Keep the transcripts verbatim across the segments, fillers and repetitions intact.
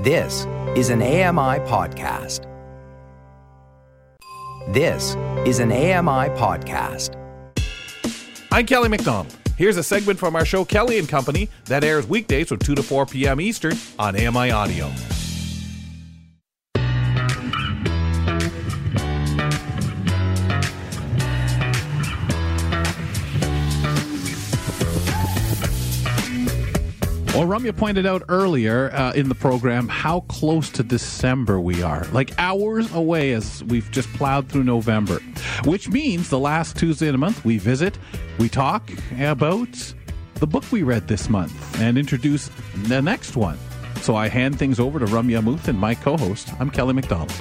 This is an A M I podcast. This is an A M I podcast. I'm Kelly McDonald. Here's a segment from our show Kelly and Company that airs weekdays from two to four p.m. Eastern on A M I Audio. Well, Ramya pointed out earlier uh, in the program how close to December we are, like hours away as we've just plowed through November, which means the last Tuesday of the month we visit, we talk about the book we read this month and introduce the next one. So I hand things over to Ramya Muth and my co-host. I'm Kelly McDonald.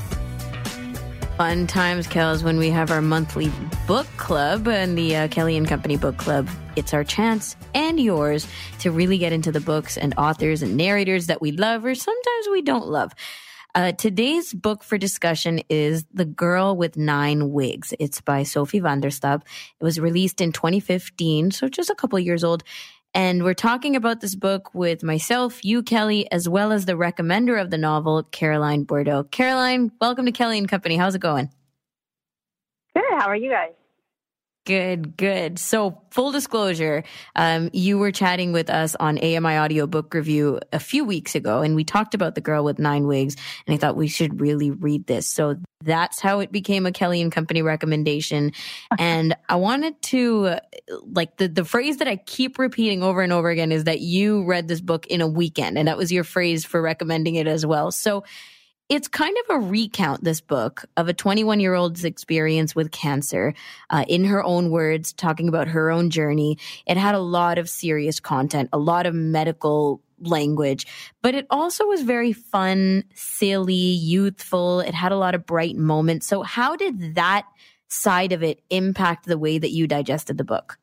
Fun times, Kels, when we have our monthly book club and the uh, Kelly and Company book club. It's our chance and yours to really get into the books and authors and narrators that we love or sometimes we don't love. Uh, today's book for discussion is The Girl with Nine Wigs. It's by Sophie Vanderstap. It was released in twenty fifteen, so just a couple of years old. And we're talking about this book with myself, you, Kelly, as well as the recommender of the novel, Caroline Bordeaux. Caroline, welcome to Kelly and Company. How's it going? Good. How are you guys? Good, good. So full disclosure, um, you were chatting with us on A M I Audio Book Review a few weeks ago, and we talked about The Girl with Nine Wigs, and I thought we should really read this. So that's how it became a Kelly and Company recommendation. And I wanted to, uh, like, the, the phrase that I keep repeating over and over again is that you read this book in a weekend, and that was your phrase for recommending it as well. So it's kind of a recount, this book, of a twenty-one-year-old's experience with cancer, uh, in her own words, talking about her own journey. It had a lot of serious content, a lot of medical language, but it also was very fun, silly, youthful. It had a lot of bright moments. So how did that side of it impact the way that you digested the book?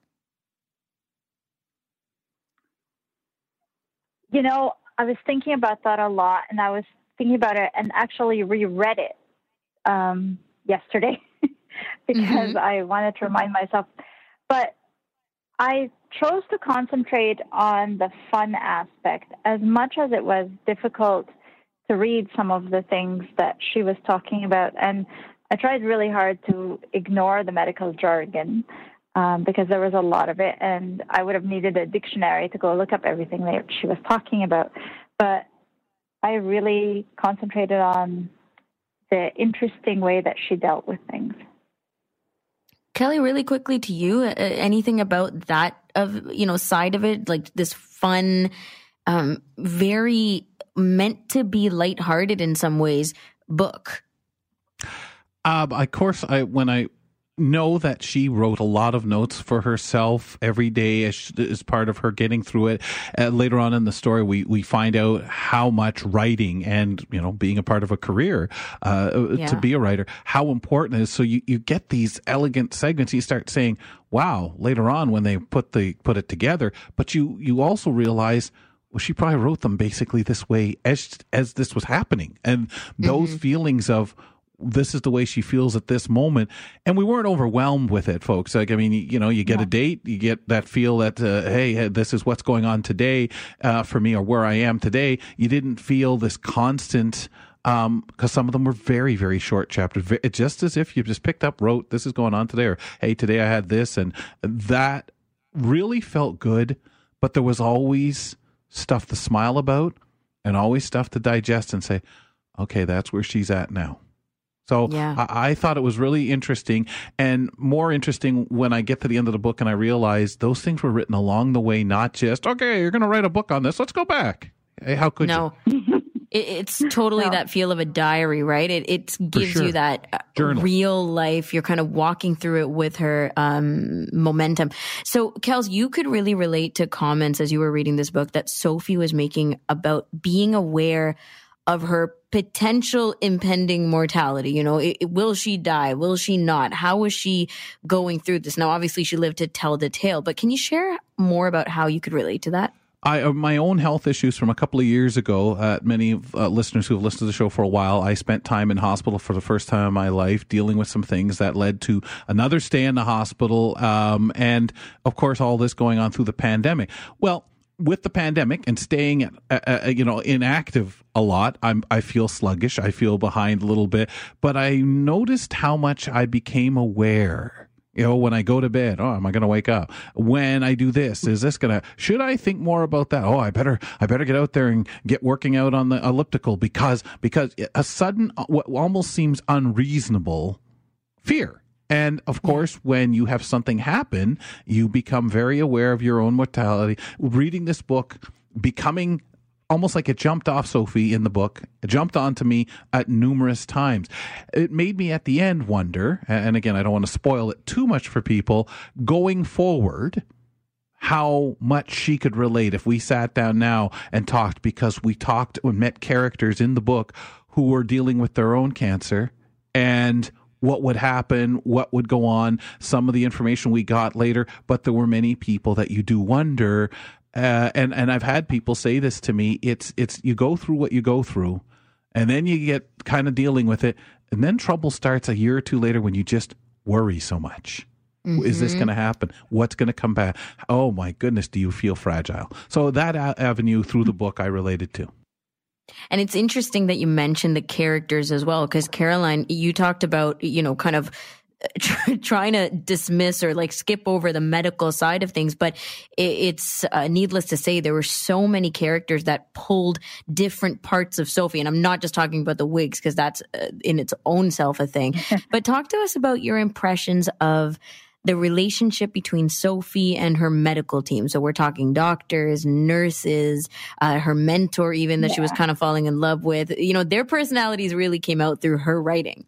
You know, I was thinking about that a lot, and I was thinking about it and actually reread it um, yesterday because mm-hmm. I wanted to remind myself. But I chose to concentrate on the fun aspect as much as it was difficult to read some of the things that she was talking about. And I tried really hard to ignore the medical jargon um, because there was a lot of it, and I would have needed a dictionary to go look up everything that she was talking about. But I really concentrated on the interesting way that she dealt with things. Kelly, really quickly to you, uh, anything about that of, you know, side of it, like this fun, um, very meant to be lighthearted in some ways book? Um, of course, I when I know that she wrote a lot of notes for herself every day as, as part of her getting through it. Uh, later on in the story, we, we find out how much writing and, you know, being a part of a career uh, yeah. to be a writer, how important it is. So you, you get these elegant segments. You start saying, wow, later on when they put the put it together. But you, you also realize, well, she probably wrote them basically this way as, as this was happening. And those mm-hmm. feelings of, this is the way she feels at this moment. And we weren't overwhelmed with it, folks. Like, I mean, you, you know, you get yeah. a date, you get that feel that, uh, hey, this is what's going on today uh, for me or where I am today. You didn't feel this constant, um, because some of them were very, very short chapters. It's just as if you just picked up, wrote, this is going on today, or hey, today I had this. And that really felt good, but there was always stuff to smile about and always stuff to digest and say, okay, that's where she's at now. So yeah. I, I thought it was really interesting, and more interesting when I get to the end of the book and I realize those things were written along the way, not just, okay, you're going to write a book on this, let's go back. Hey, how could no. you? it, it's totally no. that feel of a diary, right? It, it gives sure. you that Journal. real life. You're kind of walking through it with her um, momentum. So, Kels, you could really relate to comments as you were reading this book that Sophie was making about being aware of her potential impending mortality. You know, it, it, will she die? Will she not? How is she going through this? Now, obviously, she lived to tell the tale, but can you share more about how you could relate to that? I, uh, my own health issues from a couple of years ago, uh, many uh, listeners who have listened to the show for a while, I spent time in hospital for the first time in my life dealing with some things that led to another stay in the hospital. Um, and of course, all this going on through the pandemic. Well, with the pandemic and staying, uh, uh, you know, inactive a lot, I'm I feel sluggish. I feel behind a little bit. But I noticed how much I became aware. You know, when I go to bed, oh, am I going to wake up? When I do this, is this going to, should I think more about that? Oh, I better, I better get out there and get working out on the elliptical because, because a sudden, what almost seems unreasonable fear. And of course, when you have something happen, you become very aware of your own mortality. Reading this book, becoming almost like it jumped off Sophie in the book. It jumped onto me at numerous times. It made me at the end wonder, and again, I don't want to spoil it too much for people, going forward, how much she could relate if we sat down now and talked, because we talked and met characters in the book who were dealing with their own cancer and what would happen, what would go on, some of the information we got later, but there were many people that you do wonder. Uh, and, and I've had people say this to me. It's, it's, you go through what you go through and then you get kind of dealing with it. And then trouble starts a year or two later when you just worry so much. Mm-hmm. Is this going to happen? What's going to come back? Oh my goodness. Do you feel fragile? So that a- avenue through the book I related to. And it's interesting that you mentioned the characters as well, because Caroline, you talked about, you know, kind of trying to dismiss or like skip over the medical side of things. But it's uh, needless to say, there were so many characters that pulled different parts of Sophie. And I'm not just talking about the wigs, because that's uh, in its own self a thing. But talk to us about your impressions of the relationship between Sophie and her medical team. So we're talking doctors, nurses, uh, her mentor even that yeah. she was kind of falling in love with. You know, their personalities really came out through her writing.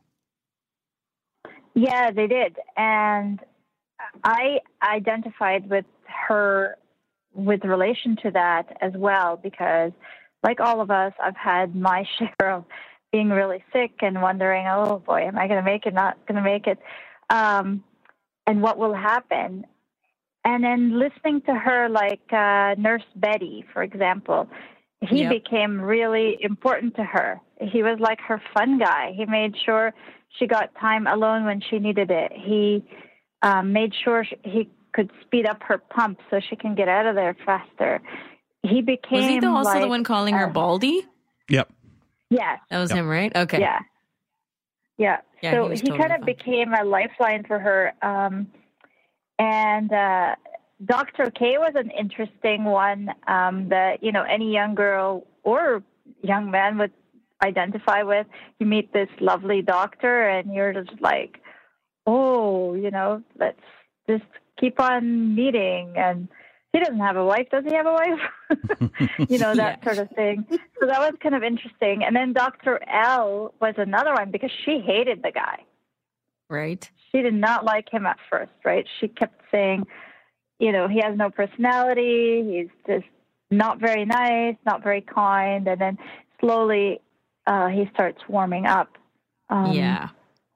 Yeah, they did. And I identified with her with relation to that as well, because like all of us, I've had my share of being really sick and wondering, oh boy, am I going to make it, not going to make it? Um, and what will happen? And then listening to her, like uh, Nurse Betty, for example, he yep. became really important to her. He was like her fun guy. He made sure she got time alone when she needed it. He um, made sure she, he could speed up her pump so she can get out of there faster. He became Was he the, also like, the one calling uh, her Baldy? Yep. Yes. That was yep. him, right? Okay. Yeah. Yeah. yeah so he, he totally kind of fun. became a lifeline for her. Um, and uh, Doctor K was an interesting one um, that, you know, any young girl or young man would identify with. You meet this lovely doctor and you're just like, oh, you know, let's just keep on meeting. And he doesn't have a wife. Does he have a wife? you know, that yeah. sort of thing. So that was kind of interesting. And then Doctor L was another one because she hated the guy. Right. She did not like him at first, right? She kept saying, you know, he has no personality. He's just not very nice, not very kind. And then slowly uh, he starts warming up. Um, yeah.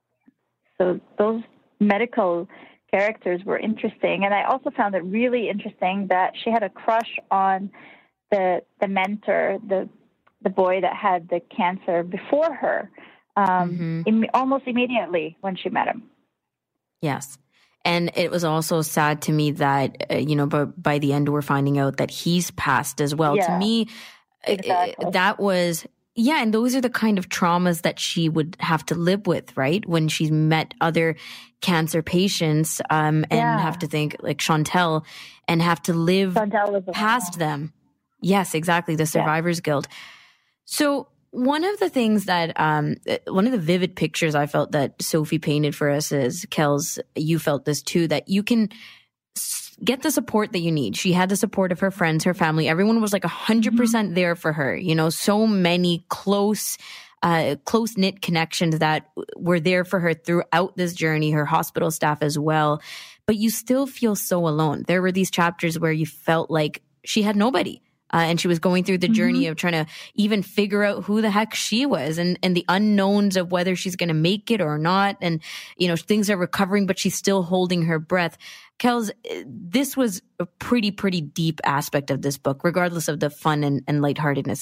So those medical characters were interesting. And I also found it really interesting that she had a crush on the the mentor, the the boy that had the cancer before her, um, mm-hmm. im- almost immediately when she met him. Yes. And it was also sad to me that, uh, you know, but by the end, we're finding out that he's passed as well. Yeah, to me, exactly. uh, that was, yeah. And those are the kind of traumas that she would have to live with, right? When she's met other cancer patients um, and yeah. have to think like Chantel and have to live past them. Yes, exactly. The Survivor's yeah. Guild. So one of the things that, um, one of the vivid pictures I felt that Sophie painted for us is, Kels, you felt this too, that you can s- get the support that you need. She had the support of her friends, her family. Everyone was like a hundred percent there for her. You know, so many close, uh, close knit connections that were there for her throughout this journey, her hospital staff as well. But you still feel so alone. There were these chapters where you felt like she had nobody. Uh, and she was going through the journey mm-hmm. of trying to even figure out who the heck she was and, and the unknowns of whether she's going to make it or not. And, you know, things are recovering, but she's still holding her breath. Kels, this was a pretty, pretty deep aspect of this book, regardless of the fun and, and lightheartedness of it.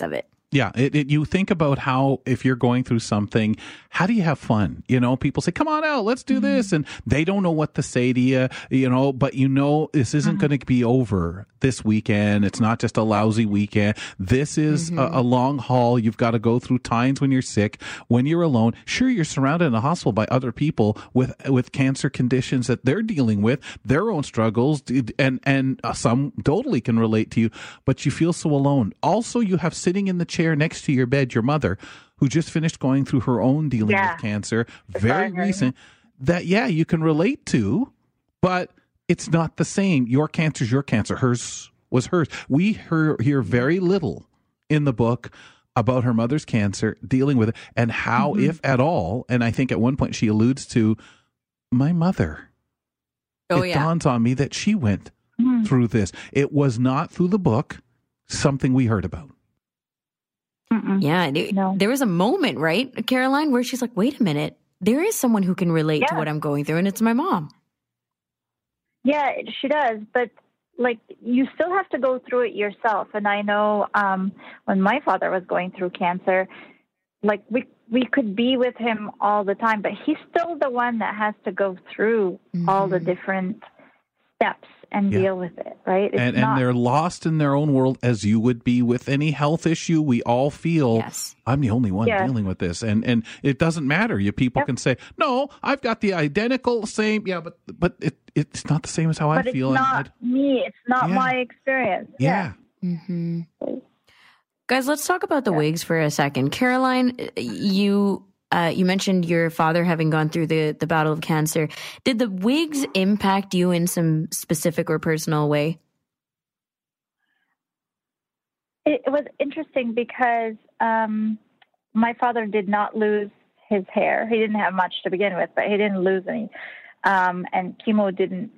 Yeah, it, it, you think about how, if you're going through something, how do you have fun? You know, people say, come on out, let's do this. And they don't know what to say to you, you know, but you know, this isn't mm-hmm. going to be over this weekend. It's not just a lousy weekend. This is mm-hmm. a, a long haul. You've got to go through times when you're sick, when you're alone. Sure, you're surrounded in a hospital by other people with, with cancer conditions that they're dealing with, their own struggles, and, and some totally can relate to you, but you feel so alone. Also, you have sitting in the chair next to your bed your mother, who just finished going through her own dealing yeah. with cancer, very recent, that, yeah, you can relate to, but it's not the same. Your cancer's your cancer. Hers was hers. We hear, hear very little in the book about her mother's cancer, dealing with it, and how, mm-hmm. if at all, and I think at one point she alludes to, my mother. Oh, it yeah. dawns on me that she went mm-hmm. through this. It was not through the book, something we heard about. Mm-mm. Yeah, it, no. There was a moment, right, Caroline, where she's like, wait a minute, there is someone who can relate yeah. to what I'm going through, and it's my mom. Yeah, she does, but like, you still have to go through it yourself. And I know um, when my father was going through cancer, like we we could be with him all the time, but he's still the one that has to go through mm-hmm. all the different steps and yeah. deal with it, right? It's and, not... and they're lost in their own world, as you would be with any health issue. We all feel, yes. I'm the only one yeah. dealing with this. And and it doesn't matter. You people yep. can say, no, I've got the identical same. Yeah, but but it it's not the same as how but I feel. It's not and me. It's not yeah. my experience. Yeah. yeah. Mm-hmm. Guys, let's talk about the yeah. wigs for a second. Caroline, you... Uh, you mentioned your father having gone through the, the battle of cancer. Did the wigs impact you in some specific or personal way? It, it was interesting because um, my father did not lose his hair. He didn't have much to begin with, but he didn't lose any. Um, and chemo didn't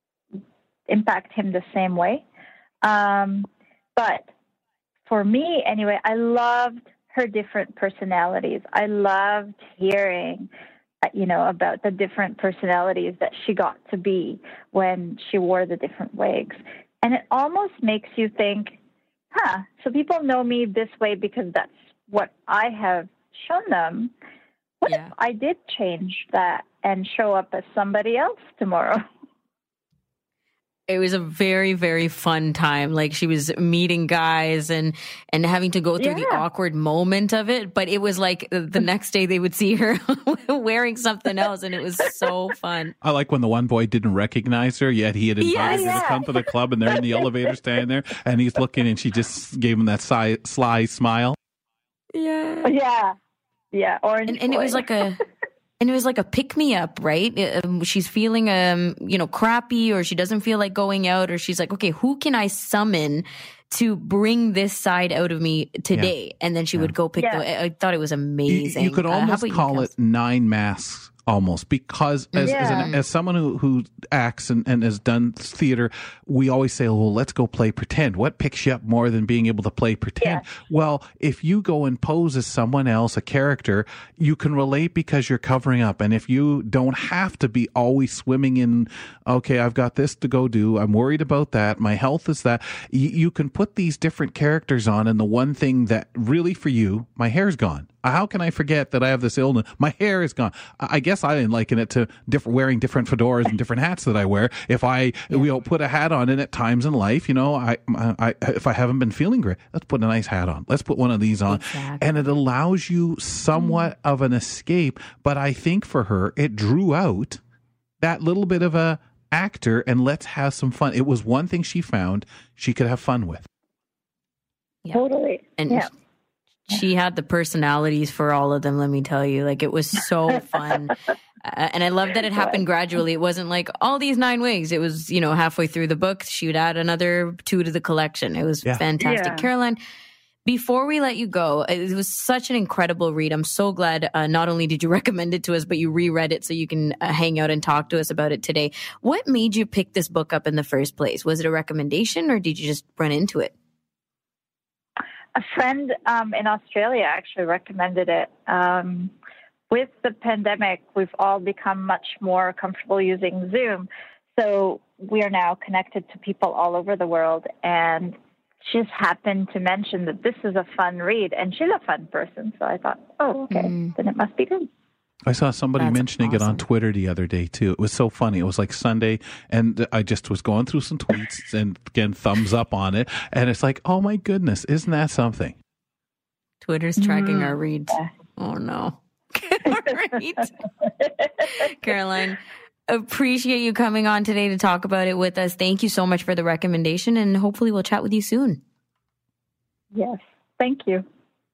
impact him the same way. Um, but for me, anyway, I loved her different personalities. I loved hearing, you know, about the different personalities that she got to be when she wore the different wigs. And it almost makes you think, huh, so people know me this way because that's what I have shown them. What yeah. if I did change that and show up as somebody else tomorrow? It was a very, very fun time. Like, she was meeting guys and, and having to go through yeah. the awkward moment of it. But it was like the next day they would see her wearing something else, and it was so fun. I like when the one boy didn't recognize her, yet he had invited yeah, her yeah. to come to the club, and they're in the elevator standing there, and he's looking, and she just gave him that sly, sly smile. Yeah. Yeah. Yeah. Orange and, and it was like a... And it was like a pick-me-up, right? Um, she's feeling, um, you know, crappy, or she doesn't feel like going out, or she's like, okay, who can I summon to bring this side out of me today? Yeah. And then she yeah. would go pick yeah. the, I thought it was amazing. You, you could almost uh, call you, it nine masks. Almost, because as yeah. as, an, as someone who, who acts and, and has done theater, we always say, well, let's go play pretend. What picks you up more than being able to play pretend? Yeah. Well, if you go and pose as someone else, a character, you can relate because you're covering up. And if you don't have to be always swimming in, okay, I've got this to go do, I'm worried about that, my health is that, you, you can put these different characters on, and the one thing that really for you, my hair's gone. How can I forget that I have this illness? My hair is gone. I guess I didn't liken it to different, wearing different fedoras and different hats that I wear. If I yeah. we all put a hat on, and at times in life, you know, I, I if I haven't been feeling great, let's put a nice hat on. Let's put one of these on, exactly. and it allows you somewhat mm. of an escape. But I think for her, it drew out that little bit of a actor, and let's have some fun. It was one thing she found she could have fun with. Yeah. Totally. And yeah. she had the personalities for all of them, let me tell you. Like, it was so fun. uh, and I love that it happened gradually. It wasn't like all these nine wigs. It was, you know, halfway through the book, she would add another two to the collection. It was yeah. fantastic. Yeah. Caroline, before we let you go, it was such an incredible read. I'm so glad uh, not only did you recommend it to us, but you reread it so you can uh, hang out and talk to us about it today. What made you pick this book up in the first place? Was it a recommendation, or did you just run into it? A friend um, in Australia actually recommended it. Um, with the pandemic, we've all become much more comfortable using Zoom. So we are now connected to people all over the world. And she just happened to mention that this is a fun read, and she's a fun person. So I thought, oh, okay, mm. then it must be good. I saw somebody That's mentioning awesome. it on Twitter the other day, too. It was so funny. It was like Sunday, and I just was going through some tweets and, again, thumbs up on it. And it's like, oh, my goodness, isn't that something? Twitter's tracking mm. our reads. Oh, no. Right. Caroline, appreciate you coming on today to talk about it with us. Thank you so much for the recommendation, and hopefully we'll chat with you soon. Yes, thank you.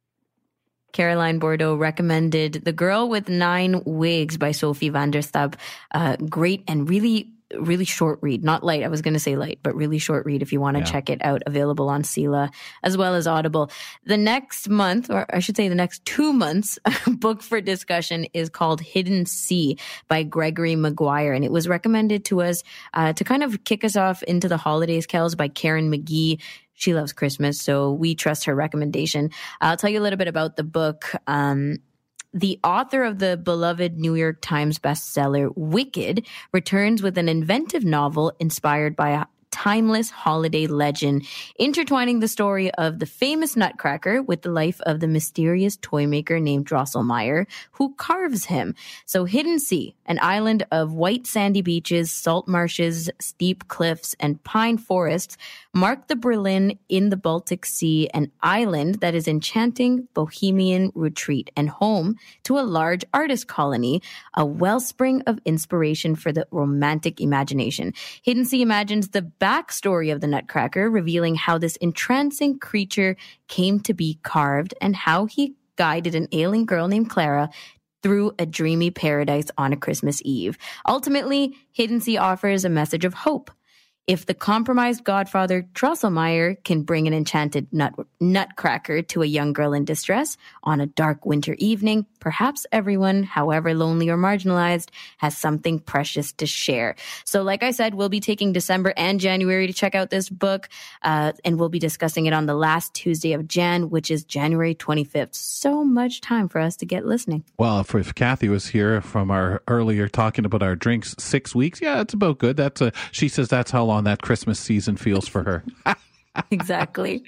Caroline Bordeaux recommended The Girl with Nine Wigs by Sophie van der Stap. Uh, great and really, really short read. Not light, I was going to say light, but really short read if you want to yeah. check it out. Available on Sela as well as Audible. The next month, or I should say the next two months, book for discussion is called Hidden Sea by Gregory Maguire. And it was recommended to us uh, to kind of kick us off into the holidays, Kels, by Karen McGee. She loves Christmas, so we trust her recommendation. I'll tell you a little bit about the book. Um, the author of the beloved New York Times bestseller, Wicked, returns with an inventive novel inspired by a timeless holiday legend, intertwining the story of the famous Nutcracker with the life of the mysterious toy maker named Drosselmeyer, who carves him. So Hidden Sea, an island of white sandy beaches, salt marshes, steep cliffs, and pine forests, mark the Berlin in the Baltic Sea, an island that is enchanting bohemian retreat and home to a large artist colony, a wellspring of inspiration for the romantic imagination. Hidden Sea imagines the backstory of the Nutcracker, revealing how this entrancing creature came to be carved and how he guided an ailing girl named Clara through a dreamy paradise on a Christmas Eve. Ultimately, Hidden Sea offers a message of hope. If the compromised godfather Drosselmeyer can bring an enchanted nut, nutcracker to a young girl in distress on a dark winter evening, perhaps everyone, however lonely or marginalized, has something precious to share. So like I said, we'll be taking December and January to check out this book, uh, and we'll be discussing it on the last Tuesday of Jan, which is January twenty-fifth. So much time for us to get listening. Well, if, if Kathy was here from our earlier talking about our drinks, six weeks, yeah, it's about good. That's a, she says that's how long that Christmas season feels for her. Exactly.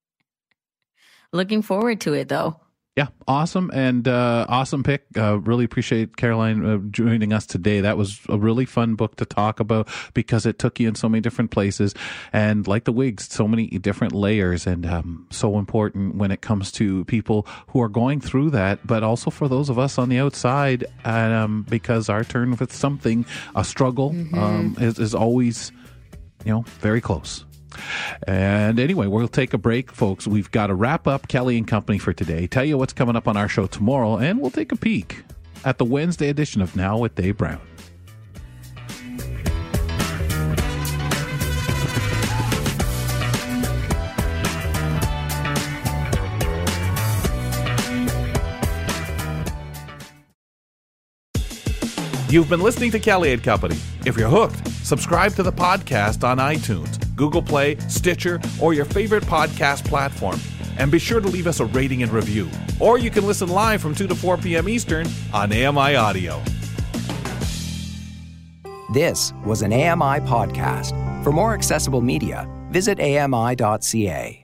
Looking forward to it, though. Yeah, awesome and uh, awesome pick. Uh, really appreciate Caroline uh, joining us today. That was a really fun book to talk about because it took you in so many different places. And like the wigs, so many different layers and um, so important when it comes to people who are going through that, but also for those of us on the outside um, because our turn with something, a struggle mm-hmm. um, is, is always, you know, very close. And anyway, we'll take a break, folks. We've got to wrap up Kelly and Company for today, tell you what's coming up on our show tomorrow, and we'll take a peek at the Wednesday edition of Now with Dave Brown. You've been listening to Kelly and Company. If you're hooked, subscribe to the podcast on iTunes, Google Play, Stitcher, or your favorite podcast platform. And be sure to leave us a rating and review. Or you can listen live from two to four p.m. Eastern on A M I Audio. This was an A M I podcast. For more accessible media, visit A M I dot C A.